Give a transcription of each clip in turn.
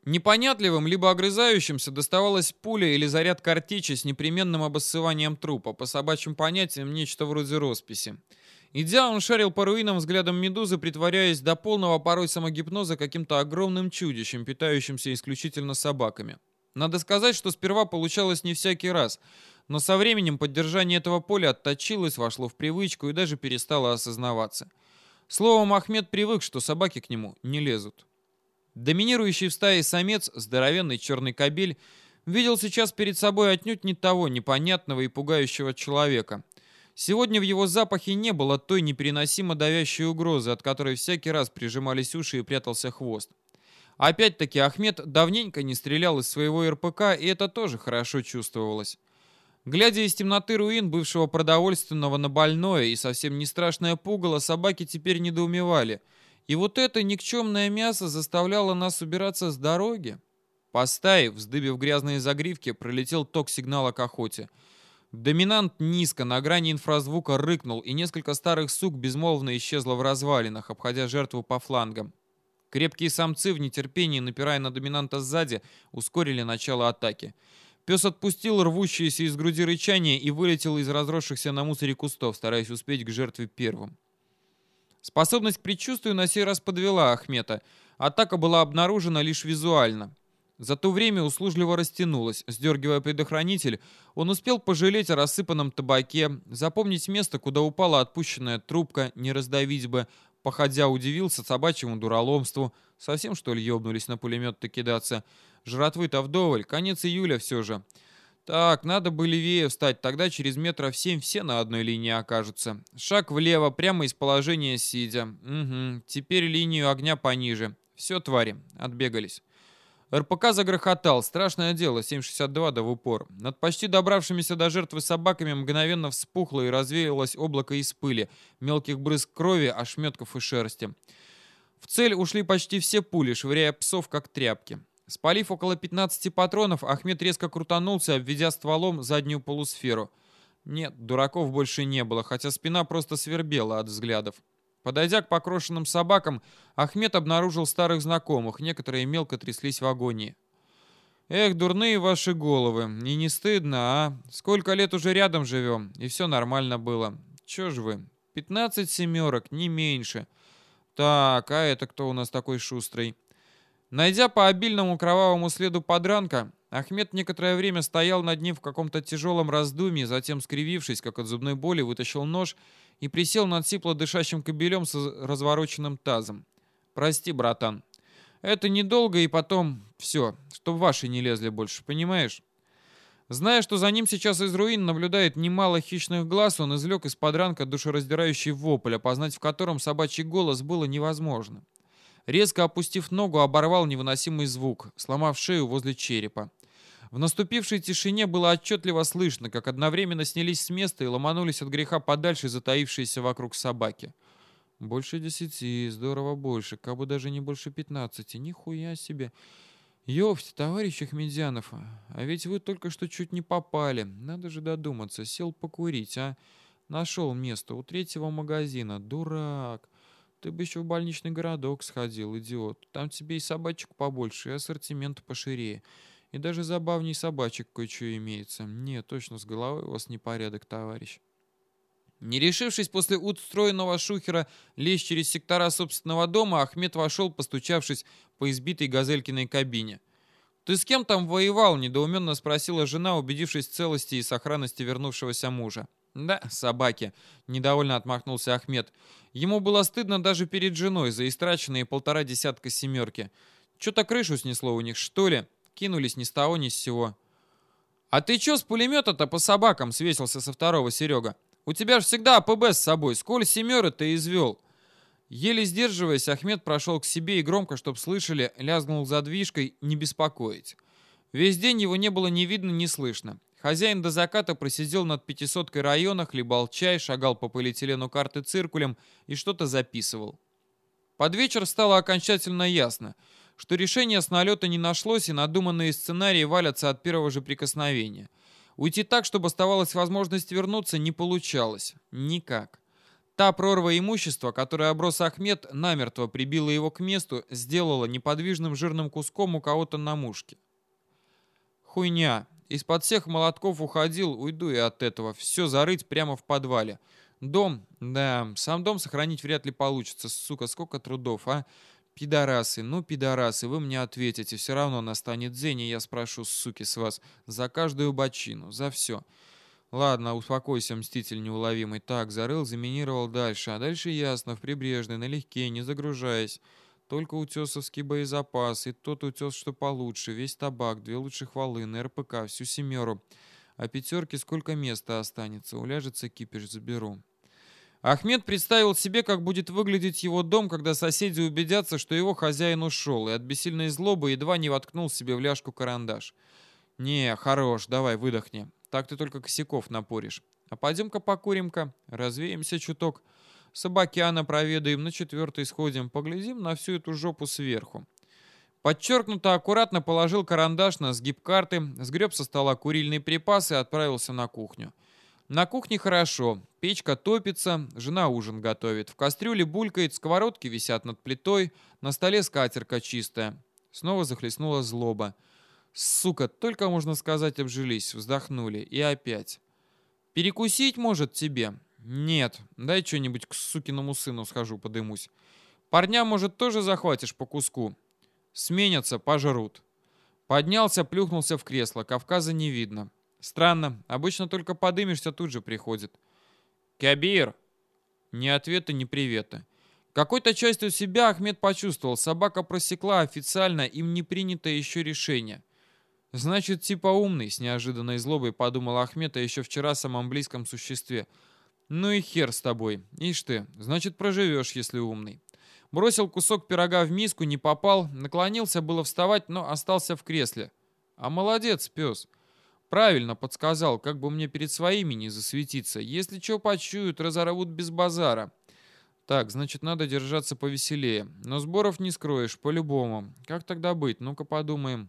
Непонятливым, либо огрызающимся доставалась пуля или заряд картечи с непременным обоссыванием трупа, по собачьим понятиям нечто вроде росписи. Идя, он шарил по руинам взглядом медузы, притворяясь до полного порой самогипноза каким-то огромным чудищем, питающимся исключительно собаками. Надо сказать, что сперва получалось не всякий раз, но со временем поддержание этого поля отточилось, вошло в привычку и даже перестало осознаваться. Словом, Ахмед привык, что собаки к нему не лезут. Доминирующий в стае самец, здоровенный черный кобель, видел сейчас перед собой отнюдь не того непонятного и пугающего человека. Сегодня в его запахе не было той непереносимо давящей угрозы, от которой всякий раз прижимались уши и прятался хвост. Опять-таки Ахмед давненько не стрелял из своего РПК, и это тоже хорошо чувствовалось. Глядя из темноты руин бывшего продовольственного на больное и совсем не страшное пугало, собаки теперь недоумевали. И вот это никчемное мясо заставляло нас убираться с дороги. По стае, вздыбив грязные загривки, пролетел ток сигнала к охоте. Доминант низко, на грани инфразвука рыкнул, и несколько старых сук безмолвно исчезло в развалинах, обходя жертву по флангам. Крепкие самцы в нетерпении, напирая на доминанта сзади, ускорили начало атаки. Пес отпустил рвущееся из груди рычание и вылетел из разросшихся на мусоре кустов, стараясь успеть к жертве первым. Способность к предчувствию на сей раз подвела Ахмета. Атака была обнаружена лишь визуально. За то время услужливо растянулась. Сдергивая предохранитель, он успел пожалеть о рассыпанном табаке, запомнить место, куда упала отпущенная трубка, не раздавить бы. Походя, удивился собачьему дураломству. Совсем, что ли, ёбнулись на пулемет-то кидаться? Жратвы-то вдоволь, конец июля все же. Так, надо бы левее встать, тогда через метров 7 все на одной линии окажутся. Шаг влево, прямо из положения сидя. Угу, теперь линию огня пониже. Все, твари, отбегались. РПК загрохотал. Страшное дело, 7,62 да в упор. Над почти добравшимися до жертвы собаками мгновенно вспухло и развеялось облако из пыли, мелких брызг крови, ошметков и шерсти. В цель ушли почти все пули, швыряя псов как тряпки. Спалив около 15 патронов, Ахмед резко крутанулся, обведя стволом заднюю полусферу. Нет, дураков больше не было, хотя спина просто свербела от взглядов. Подойдя к покрошенным собакам, Ахмед обнаружил старых знакомых, некоторые мелко тряслись в агонии. «Эх, дурные ваши головы, и не стыдно, а? Сколько лет уже рядом живем, и все нормально было. Че ж вы, 15 семерок, не меньше. Так, а это кто у нас такой шустрый?» Найдя по обильному кровавому следу подранка, Ахмед некоторое время стоял над ним в каком-то тяжелом раздумье, затем, скривившись, как от зубной боли, вытащил нож и присел над сипло дышащим кобелем с развороченным тазом. «Прости, братан. Это недолго, и потом все, чтоб ваши не лезли больше, понимаешь?» Зная, что за ним сейчас из руин наблюдает немало хищных глаз, он извлек из подранка душераздирающий вопль, опознать в котором собачий голос было невозможно. Резко опустив ногу, оборвал невыносимый звук, сломав шею возле черепа. В наступившей тишине было отчетливо слышно, как одновременно снялись с места и ломанулись от греха подальше затаившиеся вокруг собаки. «Больше 10, здорово больше, как бы даже не больше 15, нихуя себе. Ёпть, товарищ Ахмедянов, а ведь вы только что чуть не попали, надо же додуматься, сел покурить, а? Нашел место у третьего магазина, дурак. Ты бы еще в больничный городок сходил, идиот. Там тебе и собачек побольше, и ассортимент поширее. И даже забавней собачек кое-что имеется. Не, точно, с головой у вас непорядок, товарищ». Не решившись после устроенного шухера лезть через сектора собственного дома, Ахмед вошел, постучавшись по избитой Газелькиной кабине. «Ты с кем там воевал?» — недоуменно спросила жена, убедившись в целости и сохранности вернувшегося мужа. «Да, собаки», — недовольно отмахнулся Ахмед. Ему было стыдно даже перед женой за истраченные 1,5 десятка семерки. Что-то крышу снесло у них, что ли? Кинулись ни с того, ни с сего. «А ты чё с пулемета-то по собакам?» — свесился со второго Серега. «У тебя ж всегда АПБ с собой. Сколь семеры ты извел?» Еле сдерживаясь, Ахмед прошел к себе и громко, чтоб слышали, лязгнул задвижкой «не беспокоить». Весь день его не было ни видно, ни слышно. Хозяин до заката просидел над 500-кой района, хлебал чай, шагал по полиэтилену карты циркулем и что-то записывал. Под вечер стало окончательно ясно, что решения с налета не нашлось, и надуманные сценарии валятся от первого же прикосновения. Уйти так, чтобы оставалась возможность вернуться, не получалось. Никак. Та прорва имущества, которой оброс Ахмед, намертво прибила его к месту, сделала неподвижным жирным куском у кого-то на мушке. Хуйня. Из-под всех молотков уходил, уйду и от этого. Все зарыть прямо в подвале. Дом? Да, сам дом сохранить вряд ли получится. Сука, сколько трудов, а? Пидорасы, ну пидорасы, вы мне ответите. Все равно настанет день, и я спрошу, суки, с вас за каждую бочину, за все. Ладно, успокойся, мститель неуловимый. Так, зарыл, заминировал дальше. А дальше ясно, в прибрежной, налегке, не загружаясь. Только утесовский боезапас, и тот утес, что получше, весь табак, 2 лучших волыны, РПК, всю 7. А 5 сколько места останется, уляжется кипиш, заберу. Ахмед представил себе, как будет выглядеть его дом, когда соседи убедятся, что его хозяин ушел, и от бессильной злобы едва не воткнул себе в ляжку карандаш. «Не, хорош, давай, выдохни. Так ты только косяков напоришь. А пойдем-ка покурим-ка, развеемся чуток. Собакяна проведаем, на 4 сходим, поглядим на всю эту жопу сверху». Подчеркнуто аккуратно положил карандаш на сгиб карты, сгреб со стола курильные припасы и отправился на кухню. На кухне хорошо, печка топится, жена ужин готовит, в кастрюле булькает, сковородки висят над плитой, на столе скатерка чистая. Снова захлестнула злоба. Сука, только можно сказать, обжились, вздохнули. И опять. Перекусить, может, тебе? Нет, дай что-нибудь к сукиному сыну схожу, подымусь. Парня, может, тоже захватишь по куску? Сменятся, пожрут. Поднялся, плюхнулся в кресло, Кавказа не видно. Странно, обычно только подымешься, тут же приходит. «Кабир!» Ни ответа, ни привета. Какой-то частью себя Ахмед почувствовал, собака просекла официально им не принятое еще решение. Значит, типа умный, с неожиданной злобой подумал Ахмед о еще вчера самом близком существе. Ну и хер с тобой, ишь ты, значит проживешь, если умный. Бросил кусок пирога в миску, не попал, наклонился было вставать, но остался в кресле. А молодец, пес. Правильно подсказал, как бы мне перед своими не засветиться. Если что почуют, разорвут без базара. Так, значит, надо держаться повеселее. Но сборов не скроешь, по-любому. Как тогда быть? Ну-ка подумаем.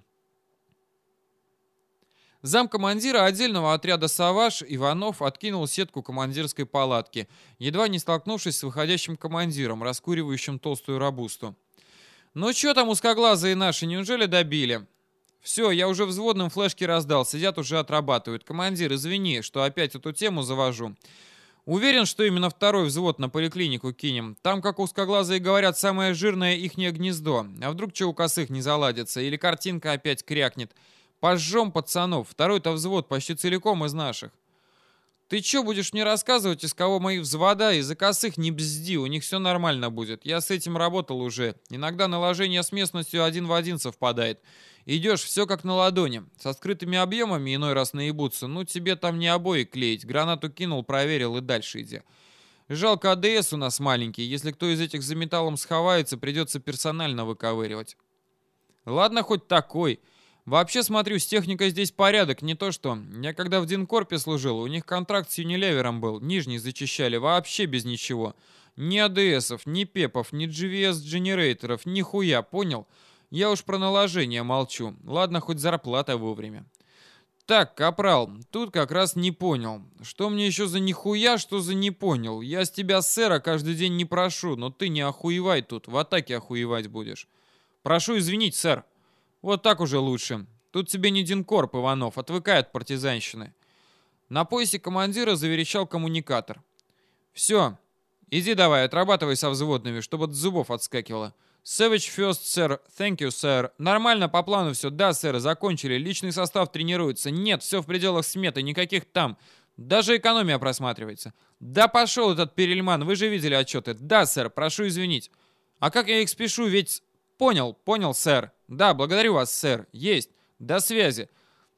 Замкомандира отдельного отряда «Саваш» Иванов откинул сетку командирской палатки, едва не столкнувшись с выходящим командиром, раскуривающим толстую рабусту. «Ну чё там узкоглазые наши, неужели добили?» «Все, я уже взводным флешки раздал, сидят уже отрабатывают. Командир, извини, что опять эту тему завожу. Уверен, что именно 2-й взвод на поликлинику кинем. Там, как узкоглазые говорят, самое жирное ихнее гнездо. А вдруг чё у косых не заладится, или картинка опять крякнет. Пожжем пацанов, 2-й-то взвод почти целиком из наших». «Ты чё будешь мне рассказывать, из кого мои взвода? Из-за косых не бзди, у них все нормально будет. Я с этим работал уже. Иногда наложение с местностью 1 в 1 совпадает. Идешь, все как на ладони. Со скрытыми объемами иной раз наебутся. Ну, тебе там не обои клеить. Гранату кинул, проверил и дальше иди. Жалко, АДС у нас маленький. Если кто из этих за металлом сховается, придется персонально выковыривать». «Ладно, хоть такой. Вообще, смотрю, с техникой здесь порядок, не то что. Я когда в Динкорпе служил, у них контракт с Юнилевером был. Нижний зачищали, вообще без ничего. Ни АДСов, ни ПЕПов, ни GVS-дженераторов, ни хуя, понял? Я уж про наложение молчу. Ладно, хоть зарплата вовремя». «Так, капрал, тут как раз не понял. Что мне еще за нихуя, что за не понял? Я с тебя, сэра, каждый день не прошу, но ты не охуевай тут, в атаке охуевать будешь». «Прошу извинить, сэр». «Вот так уже лучше. Тут тебе не Динкорп, Иванов, отвыкай от партизанщины». На поясе командира заверещал коммуникатор. «Все, иди давай, отрабатывай со взводными, чтобы от зубов отскакивало». «Savage first, сэр. Thank you, сэр. Нормально, по плану все. Да, сэр, закончили. Личный состав тренируется. Нет, все в пределах сметы, никаких там. Даже экономия просматривается». «Да пошел этот Перельман, вы же видели отчеты». «Да, сэр, прошу извинить». «А как я их спешу, ведь...» Понял, сэр. Да, благодарю вас, сэр. Есть. До связи».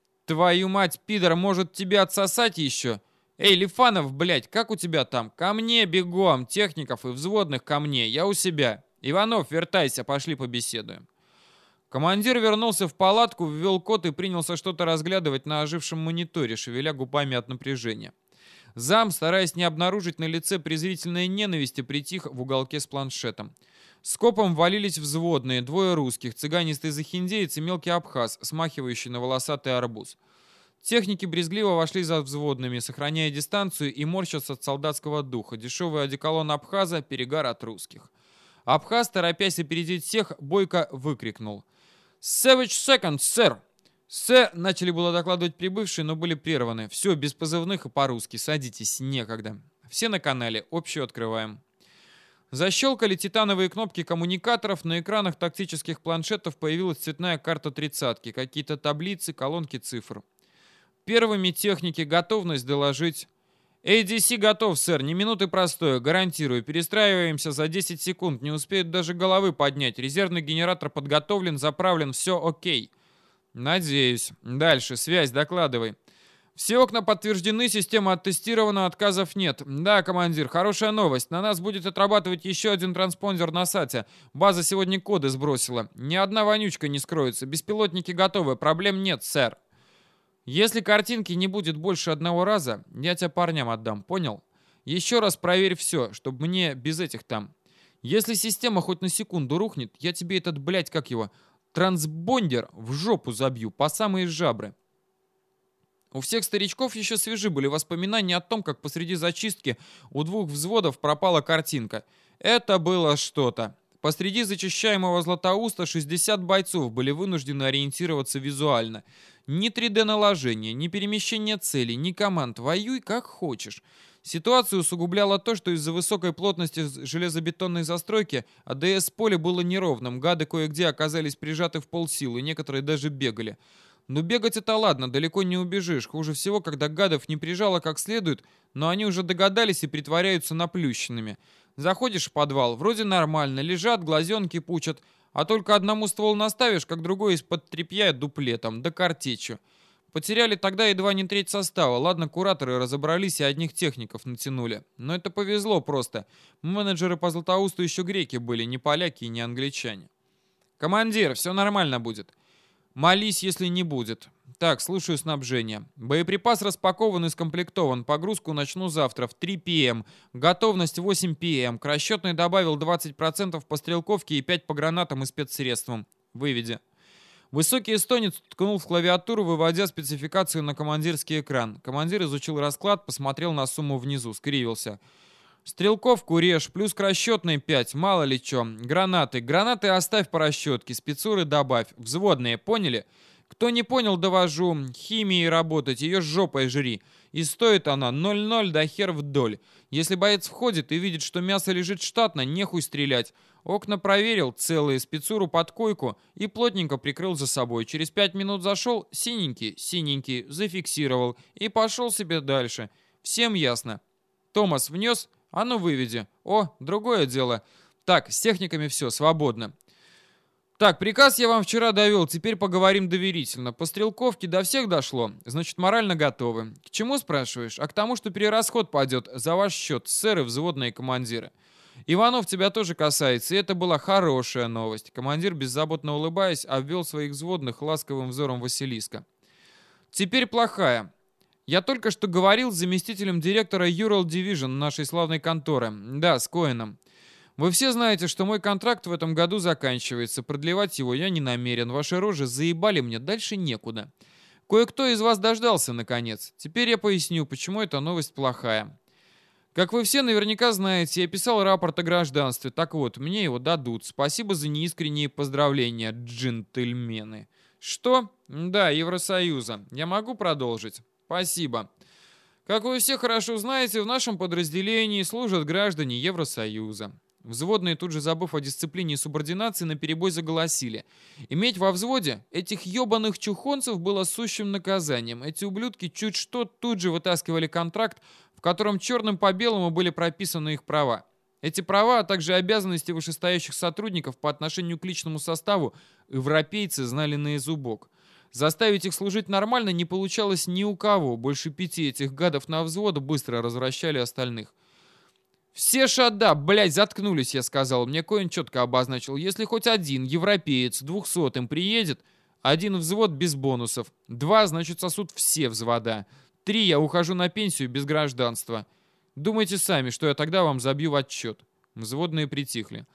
«Твою мать, пидор, может тебе отсосать еще?» «Эй, Лифанов, блядь, как у тебя там?» «Ко мне бегом, техников и взводных ко мне, я у себя». «Иванов, вертайся, пошли побеседуем». Командир вернулся в палатку, ввел код и принялся что-то разглядывать на ожившем мониторе, шевеля губами от напряжения. Зам, стараясь не обнаружить на лице презрительной ненависти, притих в уголке с планшетом. Скопом валились взводные, 2 русских, цыганистый захиндеец и мелкий абхаз, смахивающий на волосатый арбуз. Техники брезгливо вошли за взводными, сохраняя дистанцию и морщатся от солдатского духа. Дешевый одеколон Абхаза, перегар от русских. Абхаз, торопясь опередить всех, бойко выкрикнул: «Savage seconds, сэр!» «Сэр!» — начали было докладывать прибывшие, но были прерваны. «Все, без позывных и по-русски. Садитесь, некогда. Все на канале. Общую открываем». Защелкали титановые кнопки коммуникаторов, на экранах тактических планшетов появилась цветная карта тридцатки, какие-то таблицы, колонки цифр. Первыми техники, готовность доложить. ADC готов, сэр, ни минуты простоя, гарантирую. Перестраиваемся за 10 секунд, не успеют даже головы поднять. Резервный генератор подготовлен, заправлен, все окей. Надеюсь. Дальше, связь, докладывай. Все окна подтверждены, система оттестирована, отказов нет. Да, командир, хорошая новость. На нас будет отрабатывать еще один транспондер на САТе. База сегодня коды сбросила. Ни одна вонючка не скроется. Беспилотники готовы, проблем нет, сэр. Если картинки не будет больше одного раза, я тебя парням отдам, понял? Еще раз проверь все, чтобы мне без этих там. Если система хоть на секунду рухнет, я тебе этот, блядь, как его, транспондер в жопу забью, по самые жабры. У всех старичков еще свежи были воспоминания о том, как посреди зачистки у двух взводов пропала картинка. Это было что-то. Посреди зачищаемого Златоуста 60 бойцов были вынуждены ориентироваться визуально. Ни 3D-наложения, ни перемещения целей, ни команд. Воюй как хочешь. Ситуацию усугубляло то, что из-за высокой плотности железобетонной застройки АДС-поле было неровным. Гады кое-где оказались прижаты в полсилы, некоторые даже бегали. Ну бегать это ладно, далеко не убежишь. Хуже всего, когда гадов не прижало как следует, но они уже догадались и притворяются наплющенными. Заходишь в подвал, вроде нормально, лежат, глазенки пучат, а только одному ствол наставишь, как другой из-под тряпья дуплетом, да картечью. Потеряли тогда едва не треть состава. Ладно, кураторы разобрались и одних техников натянули. Но это повезло просто. Менеджеры по Златоусту еще греки были, не поляки и не англичане. «Командир, все нормально будет». «Молись, если не будет». «Так, слушаю снабжение. Боеприпас распакован и скомплектован. Погрузку начну завтра в 3 п.м. Готовность 8 п.м. К расчетной добавил 20% по стрелковке и 5 по гранатам и спецсредствам. Выведи». Высокий эстонец ткнул в клавиатуру, выводя спецификацию на командирский экран. Командир изучил расклад, посмотрел на сумму внизу, скривился. «Стрелковку режь, плюс к расчетной 5, мало ли чё. Гранаты. Гранаты оставь по расчетке, спецуры добавь. Взводные, поняли? Кто не понял, довожу. Химией работать, ее с жопой жри. И стоит она 0,0 да хер вдоль. Если боец входит и видит, что мясо лежит штатно, нехуй стрелять. Окна проверил, целые, спецуру под койку и плотненько прикрыл за собой. Через 5 минут зашел, синенький, синенький, зафиксировал и пошел себе дальше. Всем ясно. Томас внес? А ну выведи. О, другое дело. Так, с техниками все, свободно. Так, приказ я вам вчера довел, теперь поговорим доверительно. По стрелковке до всех дошло, значит, морально готовы. К чему, спрашиваешь? А к тому, что перерасход пойдет за ваш счет, сэры, взводные командиры. Иванов тебя тоже касается, и это была хорошая новость. Командир, беззаботно улыбаясь, обвел своих взводных ласковым взором Василиска. Теперь плохая. Я только что говорил с заместителем директора Ural Division нашей славной конторы. Да, с Коэном. Вы все знаете, что мой контракт в этом году заканчивается. Продлевать его я не намерен. Ваши рожи заебали мне, дальше некуда. Кое-кто из вас дождался, наконец. Теперь я поясню, почему эта новость плохая. Как вы все наверняка знаете, я писал рапорт о гражданстве. Так вот, мне его дадут. Спасибо за неискренние поздравления, джентльмены. Что? Да, Евросоюза. Я могу продолжить? Спасибо. Как вы все хорошо знаете, в нашем подразделении служат граждане Евросоюза. Взводные, тут же забыв о дисциплине и субординации, наперебой заголосили. Иметь во взводе этих ебаных чухонцев было сущим наказанием. Эти ублюдки чуть что тут же вытаскивали контракт, в котором черным по белому были прописаны их права. Эти права, а также обязанности вышестоящих сотрудников по отношению к личному составу европейцы знали наизубок. Заставить их служить нормально не получалось ни у кого. Больше 5 этих гадов на взвода быстро развращали остальных. «Все шада, блядь, заткнулись», я сказал. Мне Коэн четко обозначил. Если хоть один европеец 200-м приедет, 1 взвод без бонусов. 2, значит, сосут все взвода. 3, я ухожу на пенсию без гражданства. Думайте сами, что я тогда вам забью в отчет. Взводные притихли.